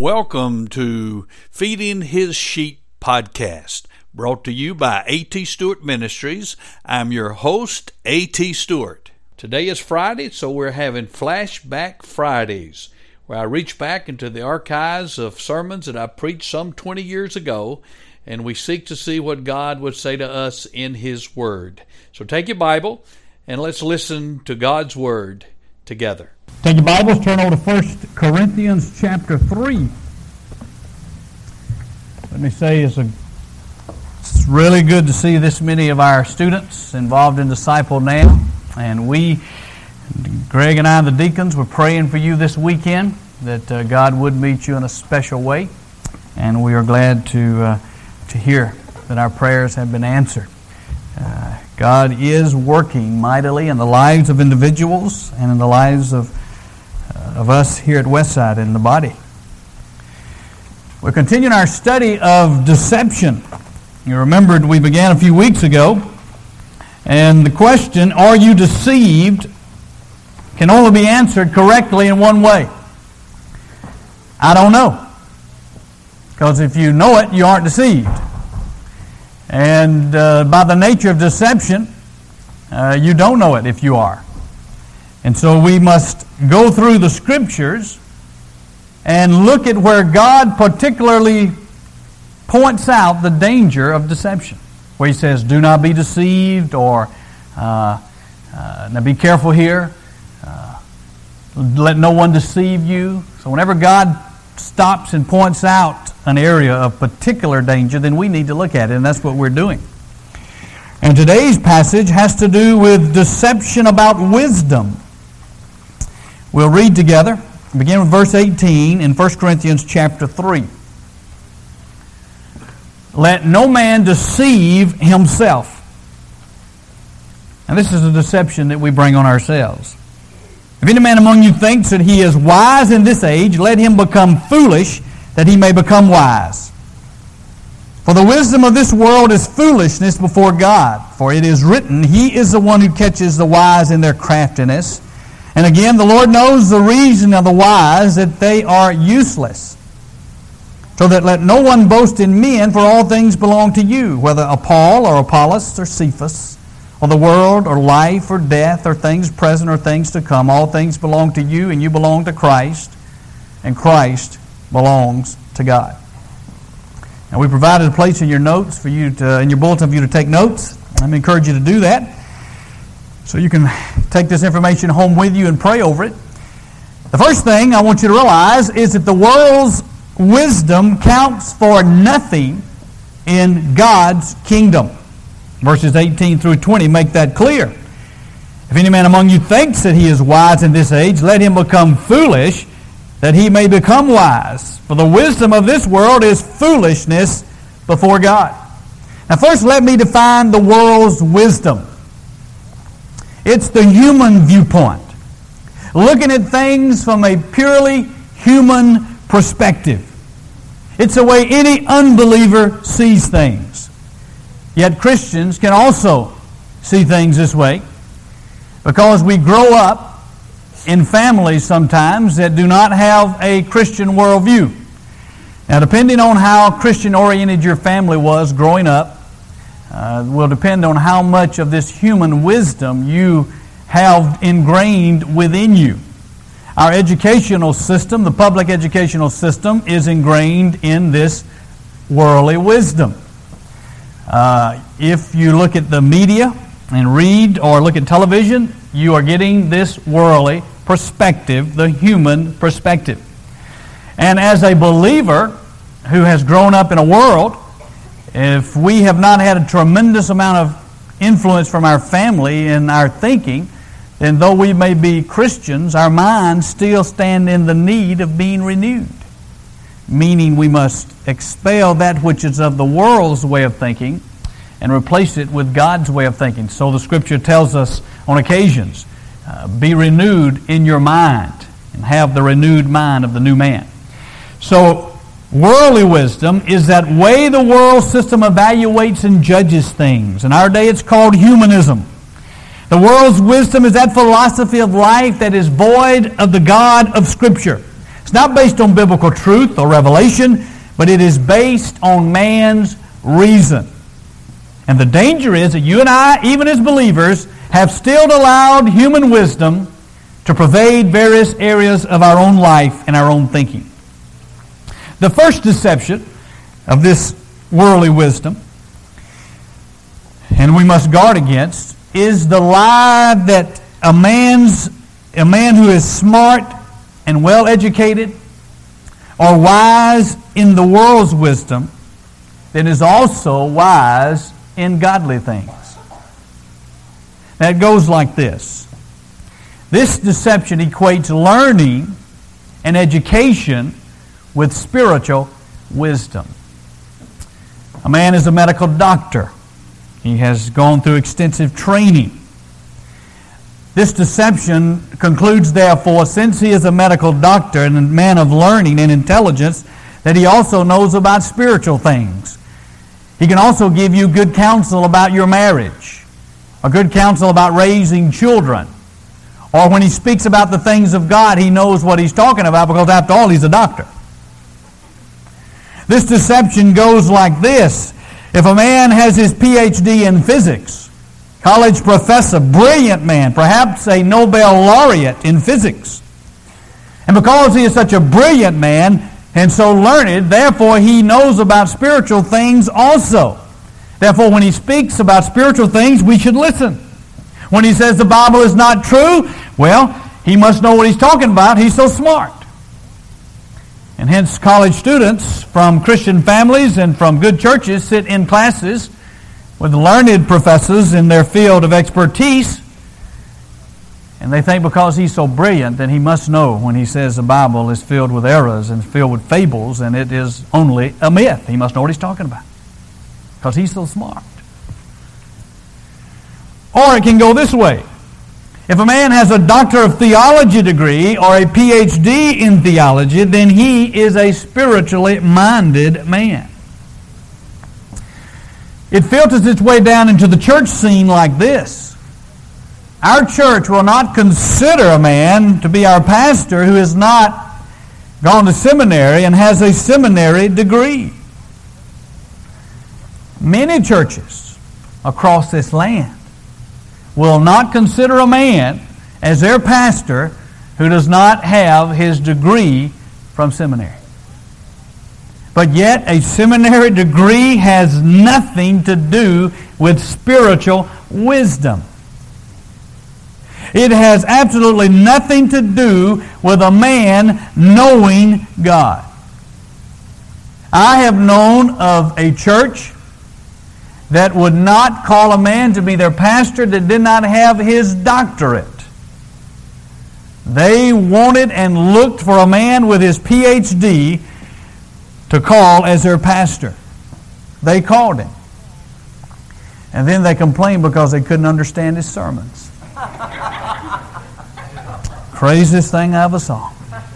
Welcome to Feeding His Sheep podcast, brought to you by A.T. Stewart Ministries. I'm your host, A.T. Stewart. Today is Friday, so we're having Flashback Fridays, where I reach back into the archives of sermons that I preached some 20 years ago, and we seek to see what God would say to us in His Word. So take your Bible, and let's listen to God's Word together. Take your Bibles, turn over to 1 Corinthians chapter 3. Let me say it's really good to see this many of our students involved in Disciple Now. And Greg and I, the deacons, were praying for you this weekend that God would meet you in a special way. And we are glad to hear that our prayers have been answered. God is working mightily in the lives of individuals and in the lives of us here at Westside in the body. We're continuing our study of deception. You remembered we began a few weeks ago, and the question, are you deceived, can only be answered correctly in one way. I don't know. Because if you know it, you aren't deceived. And by the nature of deception, you don't know it if you are. And so we must go through the Scriptures and look at where God particularly points out the danger of deception. Where He says, do not be deceived, or now be careful here. Let no one deceive you. So whenever God stops and points out an area of particular danger, then we need to look at it, and that's what we're doing. And today's passage has to do with deception about wisdom. We'll read together. Begin with verse 18 in 1 Corinthians chapter 3. Let no man deceive himself. Now this is a deception that we bring on ourselves. If any man among you thinks that he is wise in this age, let him become foolish, that he may become wise. For the wisdom of this world is foolishness before God. For it is written, He is the one who catches the wise in their craftiness. And again, the Lord knows the reason of the wise, that they are useless. So that let no one boast in men, for all things belong to you, whether Paul or Apollos or Cephas, or the world or life or death or things present or things to come. All things belong to you, and you belong to Christ, and Christ belongs to God. Now we provided a place in your notes for you to, in your bulletin for you to take notes. I'm encourage you to do that, so you can take this information home with you and pray over it. The first thing I want you to realize is that the world's wisdom counts for nothing in God's kingdom. Verses 18 through 20 make that clear. If any man among you thinks that he is wise in this age, let him become foolish, that he may become wise. For the wisdom of this world is foolishness before God. Now first let me define the world's wisdom. It's the human viewpoint. Looking at things from a purely human perspective. It's the way any unbeliever sees things. Yet Christians can also see things this way, because we grow up in families sometimes that do not have a Christian worldview. Now, depending on how Christian-oriented your family was growing up, will depend on how much of this human wisdom you have ingrained within you. Our educational system, the public educational system, is ingrained in this worldly wisdom. If you look at the media and read or look at television, you are getting this worldly perspective, the human perspective. And as a believer who has grown up in a world, if we have not had a tremendous amount of influence from our family in our thinking, then though we may be Christians, our minds still stand in the need of being renewed. Meaning we must expel that which is of the world's way of thinking and replace it with God's way of thinking. So the Scripture tells us on occasions, be renewed in your mind and have the renewed mind of the new man. So worldly wisdom is that way the world system evaluates and judges things. In our day it's called humanism. The world's wisdom is that philosophy of life that is void of the God of Scripture. It's not based on biblical truth or revelation, but it is based on man's reason. And the danger is that you and I, even as believers, have still allowed human wisdom to pervade various areas of our own life and our own thinking. The first deception of this worldly wisdom, and we must guard against, is the lie that a man who is smart and well educated or wise in the world's wisdom then is also wise in godly things. Now it goes like this. This deception equates learning and education with spiritual wisdom. A man is a medical doctor. He has gone through extensive training. This deception concludes, therefore, since he is a medical doctor and a man of learning and intelligence, that he also knows about spiritual things. He can also give you good counsel about your marriage, or good counsel about raising children. Or when he speaks about the things of God, he knows what he's talking about because, after all, he's a doctor. This deception goes like this. If a man has his PhD in physics, college professor, brilliant man, perhaps a Nobel laureate in physics, and because he is such a brilliant man and so learned, therefore he knows about spiritual things also. Therefore, when he speaks about spiritual things, we should listen. When he says the Bible is not true, well, he must know what he's talking about. He's so smart. And hence college students from Christian families and from good churches sit in classes with learned professors in their field of expertise, and they think because he's so brilliant that he must know when he says the Bible is filled with errors and filled with fables and it is only a myth. He must know what he's talking about because he's so smart. Or it can go this way. If a man has a Doctor of Theology degree or a PhD in theology, then he is a spiritually minded man. It filters its way down into the church scene like this. Our church will not consider a man to be our pastor who has not gone to seminary and has a seminary degree. Many churches across this land will not consider a man as their pastor who does not have his degree from seminary. But yet a seminary degree has nothing to do with spiritual wisdom. It has absolutely nothing to do with a man knowing God. I have known of a church that would not call a man to be their pastor that did not have his doctorate. They wanted and looked for a man with his PhD to call as their pastor. They called him. And then they complained because they couldn't understand his sermons. Craziest thing I ever saw.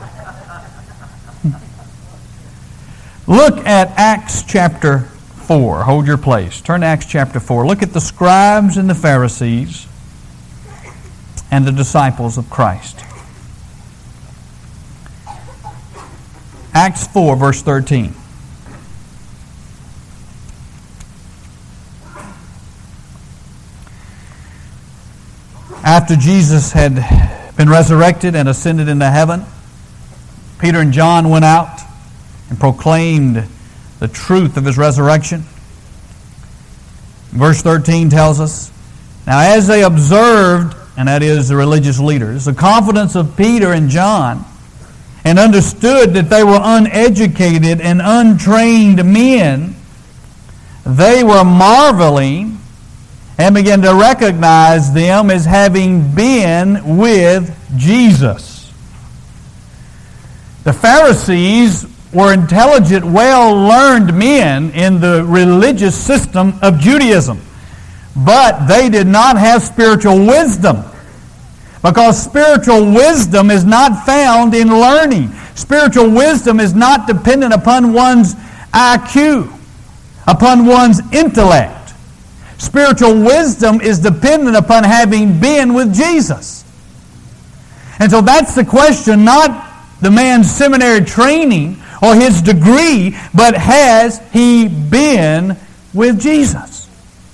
Look at Acts chapter 4. Hold your place. Turn to Acts chapter 4. Look at the scribes and the Pharisees and the disciples of Christ. Acts 4, verse 13. After Jesus had been resurrected and ascended into heaven, Peter and John went out and proclaimed the truth of his resurrection. Verse 13 tells us, now as they observed, and that is the religious leaders, the confidence of Peter and John, and understood that they were uneducated and untrained men, they were marveling and began to recognize them as having been with Jesus. The Pharisees were intelligent, well-learned men in the religious system of Judaism, but they did not have spiritual wisdom. Because spiritual wisdom is not found in learning. Spiritual wisdom is not dependent upon one's IQ, upon one's intellect. Spiritual wisdom is dependent upon having been with Jesus. And so that's the question, not the man's seminary training or his degree, but has he been with Jesus?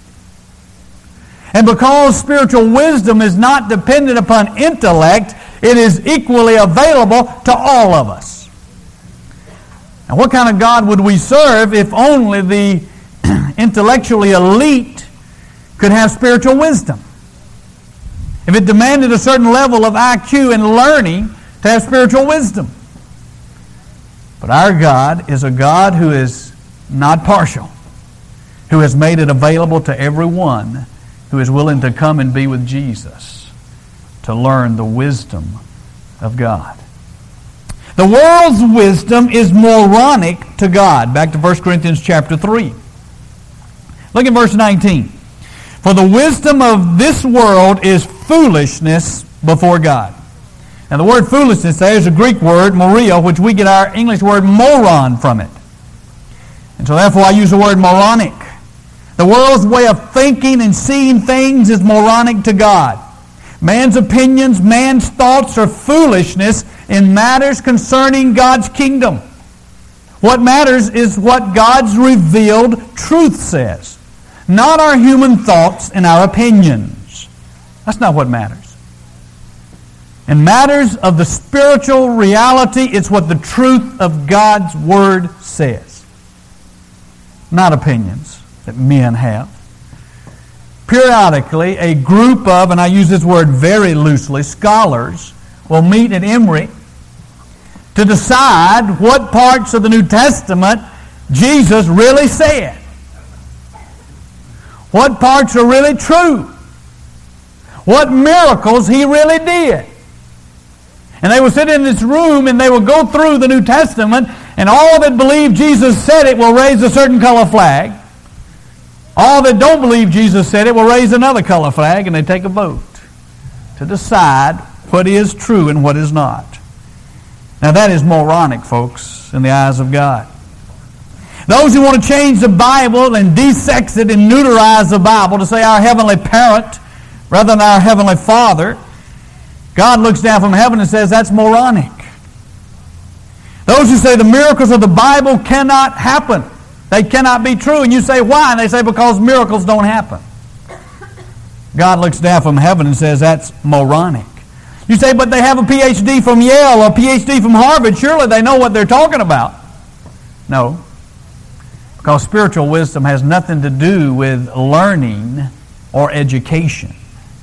And because spiritual wisdom is not dependent upon intellect, it is equally available to all of us. Now, what kind of God would we serve if only the intellectually elite could have spiritual wisdom? If it demanded a certain level of IQ and learning to have spiritual wisdom. But our God is a God who is not partial, who has made it available to everyone who is willing to come and be with Jesus to learn the wisdom of God. The world's wisdom is moronic to God. Back to 1 Corinthians chapter 3. Look at verse 19. For the wisdom of this world is foolishness before God. Now the word foolishness there is a Greek word, moria, which we get our English word moron from it. And so therefore I use the word moronic. The world's way of thinking and seeing things is moronic to God. Man's opinions, man's thoughts are foolishness in matters concerning God's kingdom. What matters is what God's revealed truth says, not our human thoughts and our opinions. That's not what matters. In matters of the spiritual reality, it's what the truth of God's Word says, not opinions that men have. Periodically, a group of, and I use this word very loosely, scholars will meet at Emory to decide what parts of the New Testament Jesus really said. What parts are really true. What miracles He really did. And they will sit in this room and they will go through the New Testament, and all that believe Jesus said it will raise a certain color flag. All that don't believe Jesus said it will raise another color flag, and they take a vote to decide what is true and what is not. Now that is moronic, folks, in the eyes of God. Those who want to change the Bible and de-sex it and neuterize the Bible to say our heavenly parent rather than our heavenly Father, God looks down from heaven and says that's moronic. Those who say the miracles of the Bible cannot happen, they cannot be true, and you say why? And they say because miracles don't happen. God looks down from heaven and says that's moronic. You say, but they have a PhD from Yale or a PhD from Harvard. Surely they know what they're talking about. No. Because spiritual wisdom has nothing to do with learning or education.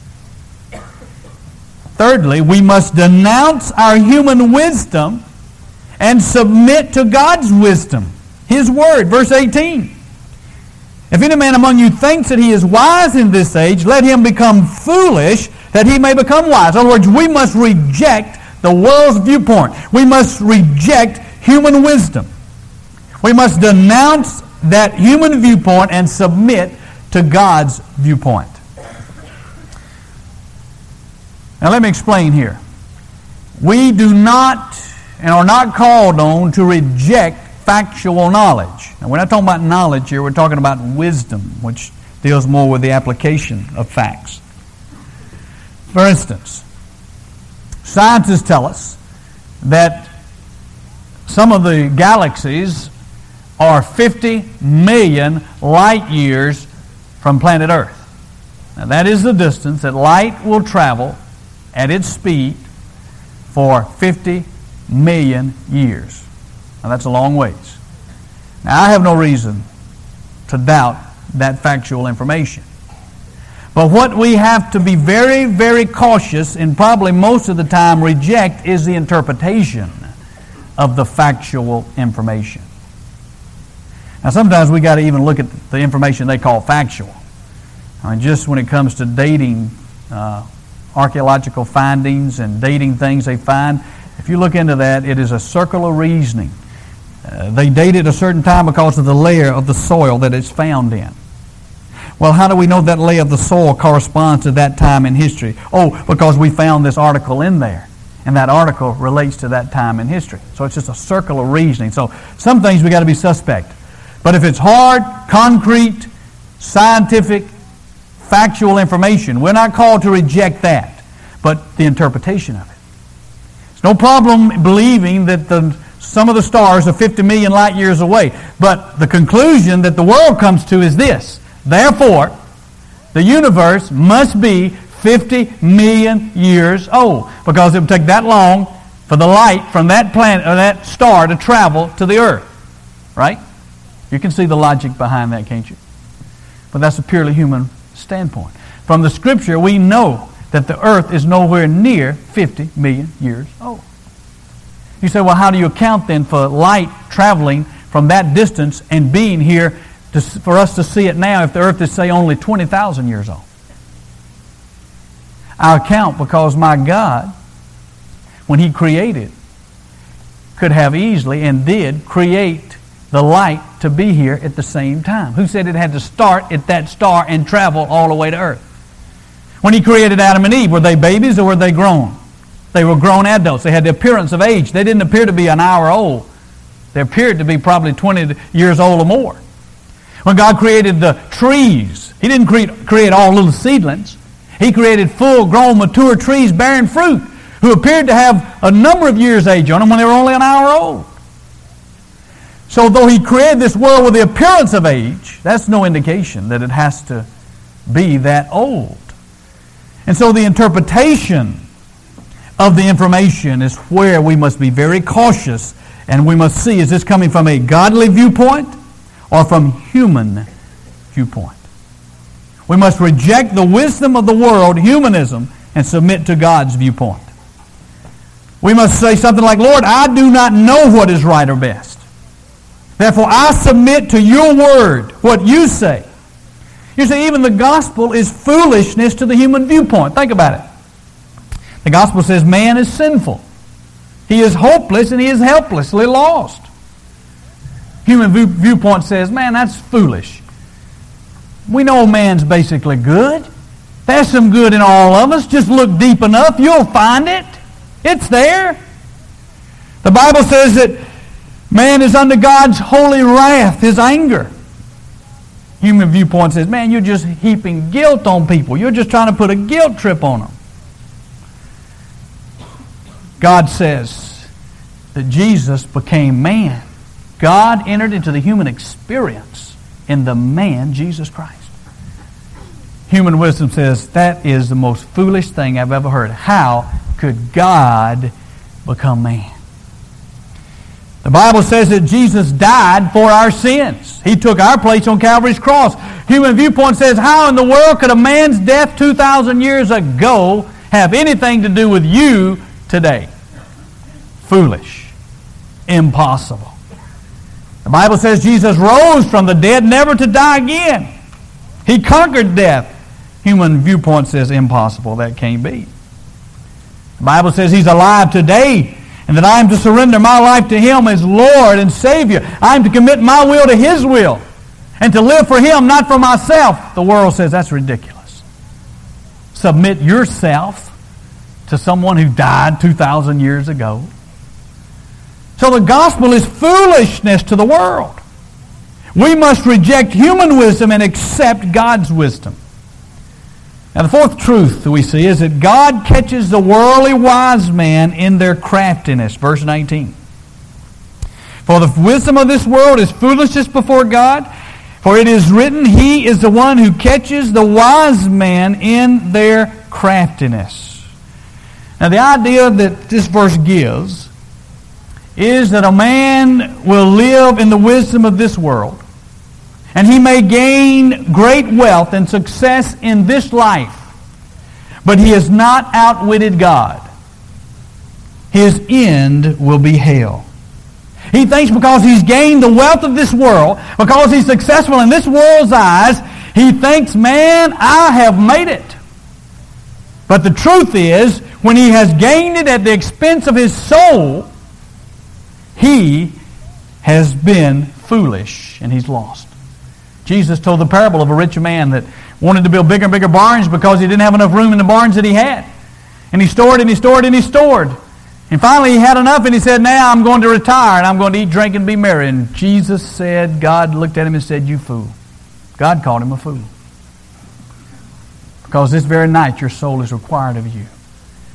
Thirdly, we must denounce our human wisdom and submit to God's wisdom, His Word. Verse 18. If any man among you thinks that he is wise in this age, let him become foolish that he may become wise. In other words, we must reject the world's viewpoint. We must reject human wisdom. We must denounce that human viewpoint and submit to God's viewpoint. Now let me explain here. We do not and are not called on to reject factual knowledge. Now we're not talking about knowledge here, we're talking about wisdom, which deals more with the application of facts. For instance, scientists tell us that some of the galaxies are 50 million light years from planet Earth. Now that is the distance that light will travel at its speed for 50 million years. Now that's a long ways. Now I have no reason to doubt that factual information. But what we have to be very, very cautious and probably most of the time reject is the interpretation of the factual information. Now sometimes we got to even look at the information they call factual. I mean, just when it comes to dating archaeological findings and dating things they find, if you look into that, it is a circular reasoning. They date it a certain time because of the layer of the soil that it's found in. Well, how do we know that layer of the soil corresponds to that time in history? Oh, because we found this article in there, and that article relates to that time in history. So it's just a circular reasoning. So some things we got to be suspect. But if it's hard, concrete, scientific, factual information, we're not called to reject that, but the interpretation of it. It's no problem believing that some of the stars are 50 million light years away. But the conclusion that the world comes to is this. Therefore, the universe must be 50 million years old, because it would take that long for the light from that planet or that star to travel to the earth. Right? You can see the logic behind that, can't you? But that's a purely human standpoint. From the Scripture, we know that the earth is nowhere near 50 million years old. You say, well, how do you account then for light traveling from that distance and being here for us to see it now if the earth is, say, only 20,000 years old? I account because my God, when He created, could have easily and did create the light to be here at the same time. Who said it had to start at that star and travel all the way to earth? When He created Adam and Eve, were they babies or were they grown? They were grown adults. They had the appearance of age. They didn't appear to be an hour old. They appeared to be probably 20 years old or more. When God created the trees, He didn't create all little seedlings. He created full-grown, mature trees bearing fruit who appeared to have a number of years age on them when they were only an hour old. So though He created this world with the appearance of age, that's no indication that it has to be that old. And so the interpretation of the information is where we must be very cautious, and we must see, is this coming from a godly viewpoint or from human viewpoint? We must reject the wisdom of the world, humanism, and submit to God's viewpoint. We must say something like, Lord, I do not know what is right or best. Therefore, I submit to your word, what you say. You see, even the gospel is foolishness to the human viewpoint. Think about it. The gospel says man is sinful. He is hopeless and he is helplessly lost. Human viewpoint says, man, that's foolish. We know man's basically good. There's some good in all of us. Just look deep enough, you'll find it. It's there. The Bible says that man is under God's holy wrath, His anger. Human viewpoint says, man, you're just heaping guilt on people. You're just trying to put a guilt trip on them. God says that Jesus became man. God entered into the human experience in the man, Jesus Christ. Human wisdom says that is the most foolish thing I've ever heard. How could God become man? The Bible says that Jesus died for our sins. He took our place on Calvary's cross. Human viewpoint says, how in the world could a man's death 2,000 years ago have anything to do with you today? Foolish. Impossible. The Bible says Jesus rose from the dead never to die again. He conquered death. Human viewpoint says impossible. That can't be. The Bible says He's alive today, and that I am to surrender my life to Him as Lord and Savior. I am to commit my will to His will and to live for Him, not for myself. The world says that's ridiculous. Submit yourself to someone who died 2,000 years ago. So the gospel is foolishness to the world. We must reject human wisdom and accept God's wisdom. Now the fourth truth that we see is that God catches the worldly wise man in their craftiness. Verse 19. For the wisdom of this world is foolishness before God, for it is written, He is the one who catches the wise man in their craftiness. Now the idea that this verse gives is that a man will live in the wisdom of this world, and he may gain great wealth and success in this life, but he has not outwitted God. His end will be hell. He thinks because he's gained the wealth of this world, because he's successful in this world's eyes, he thinks, man, I have made it. But the truth is, when he has gained it at the expense of his soul, he has been foolish and he's lost. Jesus told the parable of a rich man that wanted to build bigger and bigger barns because he didn't have enough room in the barns that he had. And he stored and he stored and he stored. And finally he had enough and he said, now I'm going to retire and I'm going to eat, drink, and be merry. And Jesus said, God looked at him and said, you fool. God called him a fool. Because this very night your soul is required of you.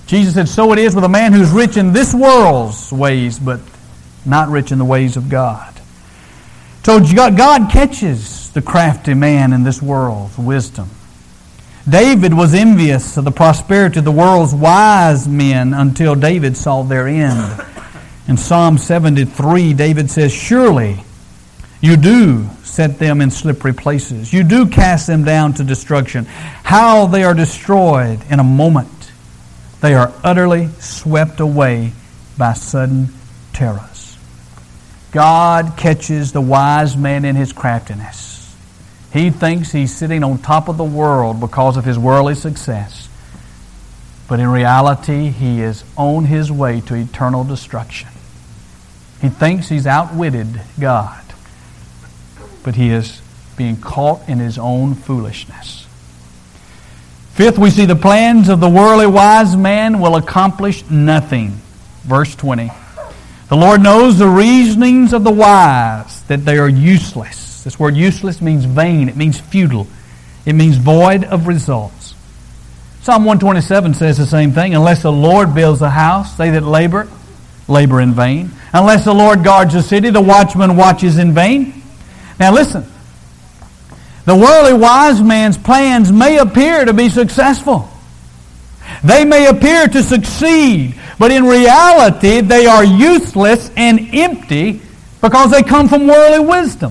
Jesus said, so it is with a man who's rich in this world's ways, but not rich in the ways of God. So God catches the crafty man in this world's wisdom. David was envious of the prosperity of the world's wise men until David saw their end. In Psalm 73, David says, surely you do set them in slippery places. You do cast them down to destruction. How they are destroyed in a moment. They are utterly swept away by sudden terrors. God catches the wise man in his craftiness. He thinks he's sitting on top of the world because of his worldly success. But in reality, he is on his way to eternal destruction. He thinks he's outwitted God. But he is being caught in his own foolishness. Fifth, we see the plans of the worldly wise man will accomplish nothing. Verse 20. The Lord knows the reasonings of the wise, that they are useless. This word useless means vain. It means futile. It means void of results. Psalm 127 says the same thing. Unless the Lord builds a house, they that labor in vain. Unless the Lord guards a city, the watchman watches in vain. Now listen. The worldly wise man's plans may appear to be successful. They may appear to succeed, but in reality they are useless and empty because they come from worldly wisdom.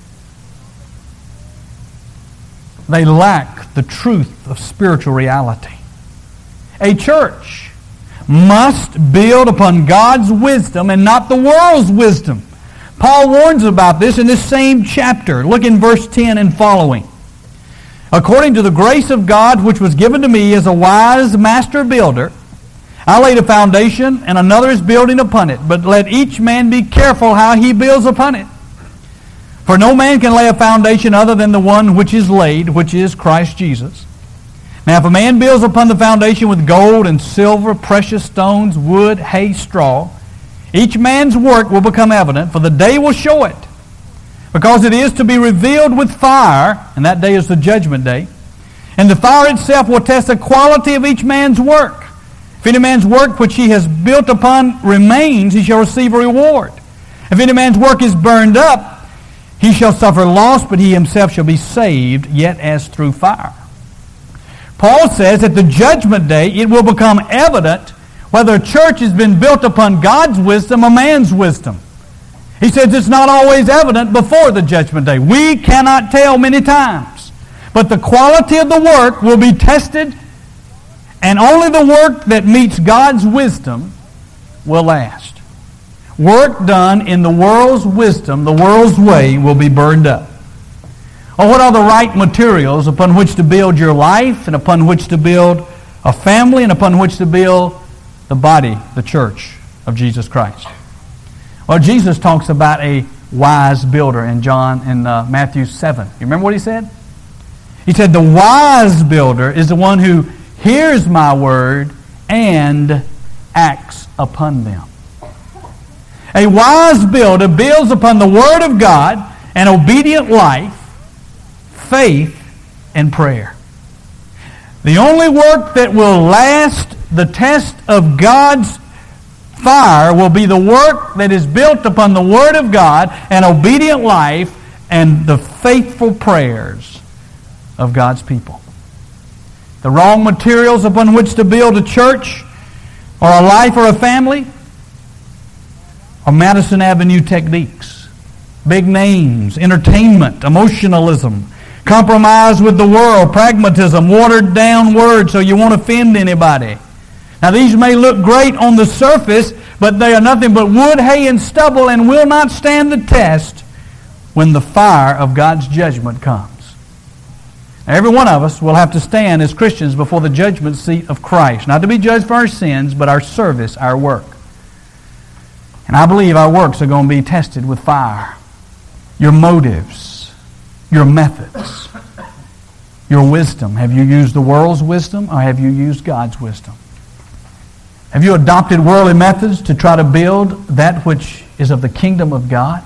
They lack the truth of spiritual reality. A church must build upon God's wisdom and not the world's wisdom. Paul warns about this in this same chapter. Look in verse 10 and following. According to the grace of God which was given to me as a wise master builder, I laid a foundation and another is building upon it. But let each man be careful how he builds upon it. For no man can lay a foundation other than the one which is laid, which is Christ Jesus. Now if a man builds upon the foundation with gold and silver, precious stones, wood, hay, straw, each man's work will become evident, for the day will show it. Because it is to be revealed with fire, and that day is the judgment day. And the fire itself will test the quality of each man's work. If any man's work which he has built upon remains, he shall receive a reward. If any man's work is burned up, he shall suffer loss, but he himself shall be saved, yet as through fire. Paul says at the judgment day it will become evident whether a church has been built upon God's wisdom or man's wisdom. He says it's not always evident before the judgment day. We cannot tell many times. But the quality of the work will be tested, and only the work that meets God's wisdom will last. Work done in the world's wisdom, the world's way, will be burned up. Or what are the right materials upon which to build your life, and upon which to build a family, and upon which to build the body, the church of Jesus Christ? Well, Jesus talks about a wise builder in Matthew 7. You remember what he said? He said, the wise builder is the one who hears my word and acts upon them. A wise builder builds upon the word of God an obedient life, faith, and prayer. The only work that will last the test of God's fire will be the work that is built upon the Word of God, an obedient life, and the faithful prayers of God's people. The wrong materials upon which to build a church or a life or a family are Madison Avenue techniques, big names, entertainment, emotionalism, compromise with the world, pragmatism, watered down words so you won't offend anybody. Now these may look great on the surface, but they are nothing but wood, hay, and stubble and will not stand the test when the fire of God's judgment comes. Now, every one of us will have to stand as Christians before the judgment seat of Christ, not to be judged for our sins, but our service, our work. And I believe our works are going to be tested with fire. Your motives, your methods, your wisdom. Have you used the world's wisdom or have you used God's wisdom? Have you adopted worldly methods to try to build that which is of the kingdom of God?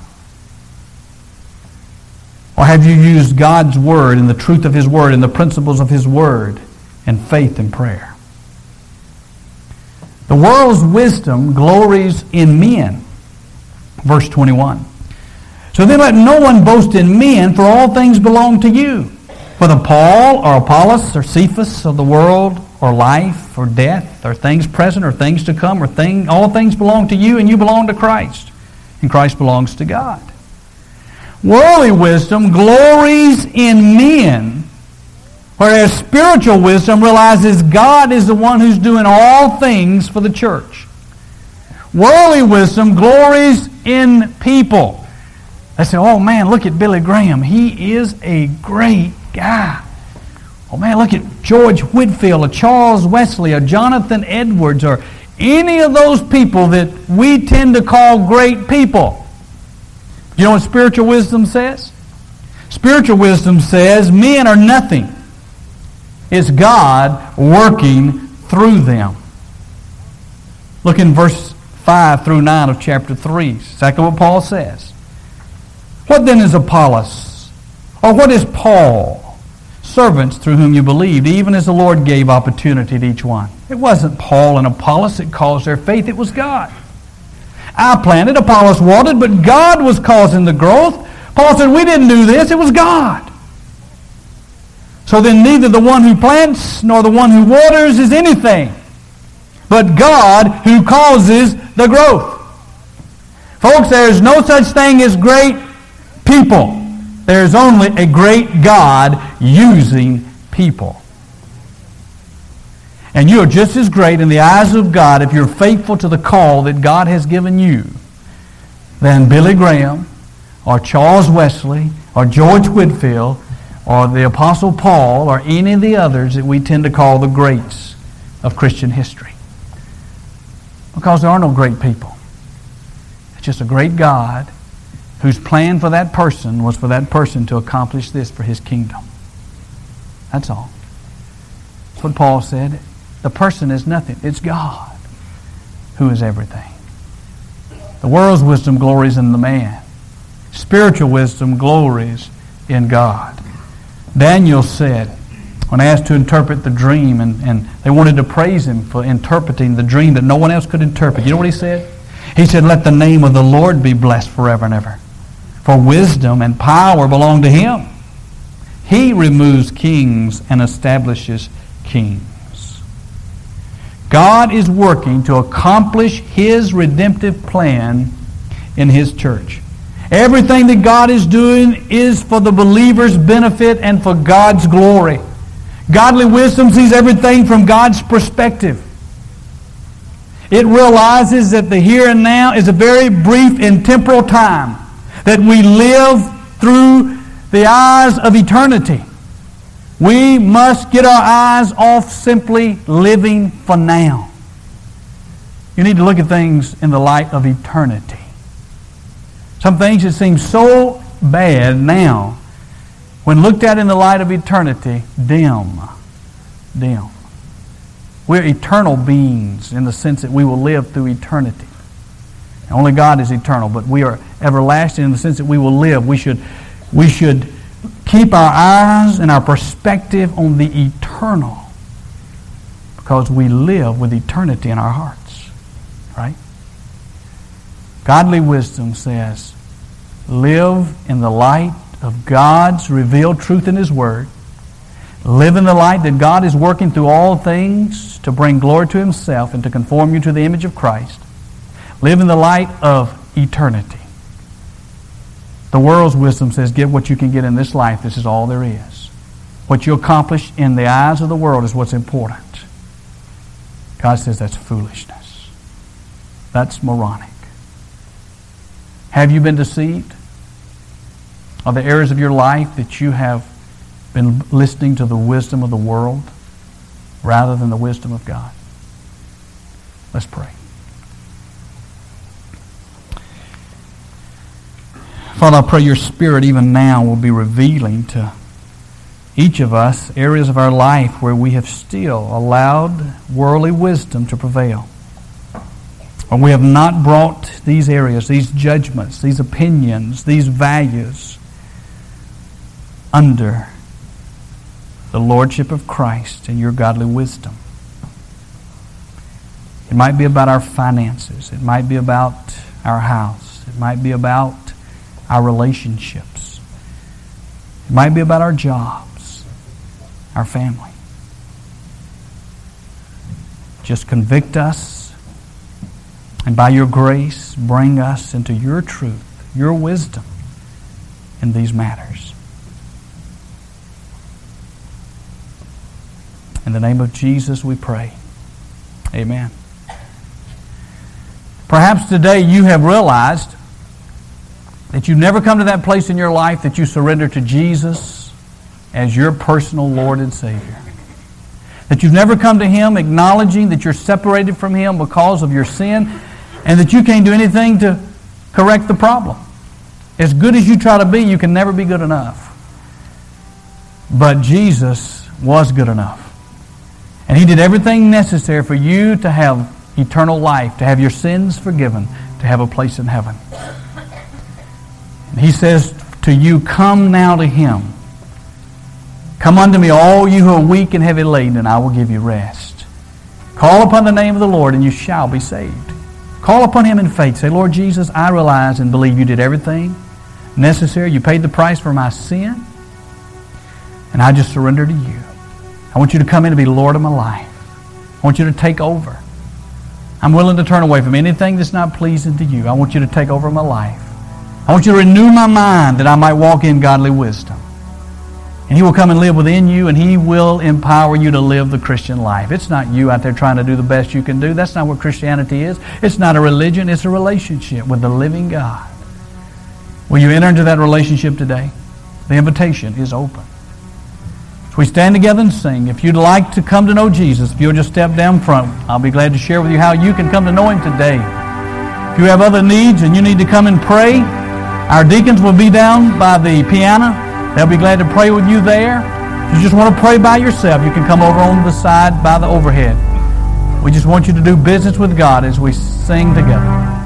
Or have you used God's Word and the truth of His Word and the principles of His Word and faith and prayer? The world's wisdom glories in men. Verse 21. So then let no one boast in men, for all things belong to you. Whether Paul or Apollos or Cephas or the world or life or death or things present or things to come, all things belong to you, and you belong to Christ. And Christ belongs to God. Worldly wisdom glories in men, whereas spiritual wisdom realizes God is the one who's doing all things for the church. Worldly wisdom glories in people. They say, oh man, look at Billy Graham. He is a great guy. Oh man, look at George Whitefield or Charles Wesley or Jonathan Edwards or any of those people that we tend to call great people. You know what spiritual wisdom says? Spiritual wisdom says men are nothing. It's God working through them. Look in verse 5 through 9 of chapter 3. Exactly what Paul says. What then is Apollos? Or what is Paul? Servants through whom you believed, even as the Lord gave opportunity to each one. It wasn't Paul and Apollos that caused their faith. It was God. I planted, Apollos watered, but God was causing the growth. Paul said, we didn't do this. It was God. So then neither the one who plants nor the one who waters is anything, but God who causes the growth. Folks, there is no such thing as great people. There is only a great God using people. And you are just as great in the eyes of God if you're faithful to the call that God has given you than Billy Graham or Charles Wesley or George Whitefield or the Apostle Paul or any of the others that we tend to call the greats of Christian history. Because there are no great people. It's just a great God whose plan for that person was for that person to accomplish this for His kingdom. That's all. That's what Paul said. The person is nothing. It's God who is everything. The world's wisdom glories in the man. Spiritual wisdom glories in God. Daniel said, when asked to interpret the dream, and they wanted to praise him for interpreting the dream that no one else could interpret. You know what he said? He said, let the name of the Lord be blessed forever and ever. For wisdom and power belong to Him. He removes kings and establishes kings. God is working to accomplish His redemptive plan in His church. Everything that God is doing is for the believer's benefit and for God's glory. Godly wisdom sees everything from God's perspective. It realizes that the here and now is a very brief and temporal time, that we live through the eyes of eternity. We must get our eyes off simply living for now. You need to look at things in the light of eternity. Some things that seem so bad now, when looked at in the light of eternity, dim. We're eternal beings in the sense that we will live through eternity. Only God is eternal, but we are everlasting in the sense that we will live. We should keep our eyes and our perspective on the eternal, because we live with eternity in our hearts. Right? Godly wisdom says, live in the light of God's revealed truth in His Word. Live in the light that God is working through all things to bring glory to Himself and to conform you to the image of Christ. Live in the light of eternity. The world's wisdom says, get what you can get in this life. This is all there is. What you accomplish in the eyes of the world is what's important. God says that's foolishness. That's moronic. Have you been deceived? Are there areas of your life that you have been listening to the wisdom of the world rather than the wisdom of God? Let's pray. Father, I pray Your Spirit even now will be revealing to each of us areas of our life where we have still allowed worldly wisdom to prevail. Or we have not brought these areas, these judgments, these opinions, these values under the Lordship of Christ and Your godly wisdom. It might be about our finances. It might be about our house. It might be about our relationships. It might be about our jobs, our family. Just convict us, and by your grace, bring us into your truth, your wisdom in these matters. In the name of Jesus we pray. Amen. Perhaps today you have realized that you've never come to that place in your life that you surrender to Jesus as your personal Lord and Savior. That you've never come to Him acknowledging that you're separated from Him because of your sin and that you can't do anything to correct the problem. As good as you try to be, you can never be good enough. But Jesus was good enough. And He did everything necessary for you to have eternal life, to have your sins forgiven, to have a place in heaven. And He says to you, come now to Him. Come unto me, all you who are weak and heavy laden, and I will give you rest. Call upon the name of the Lord, and you shall be saved. Call upon Him in faith. Say, Lord Jesus, I realize and believe you did everything necessary. You paid the price for my sin, and I just surrender to you. I want you to come in and be Lord of my life. I want you to take over. I'm willing to turn away from anything that's not pleasing to you. I want you to take over my life. I want you to renew my mind that I might walk in godly wisdom. And He will come and live within you, and He will empower you to live the Christian life. It's not you out there trying to do the best you can do. That's not what Christianity is. It's not a religion. It's a relationship with the living God. Will you enter into that relationship today? The invitation is open. So we stand together and sing. If you'd like to come to know Jesus, if you'll just step down front, I'll be glad to share with you how you can come to know Him today. If you have other needs and you need to come and pray, our deacons will be down by the piano. They'll be glad to pray with you there. If you just want to pray by yourself, you can come over on the side by the overhead. We just want you to do business with God as we sing together.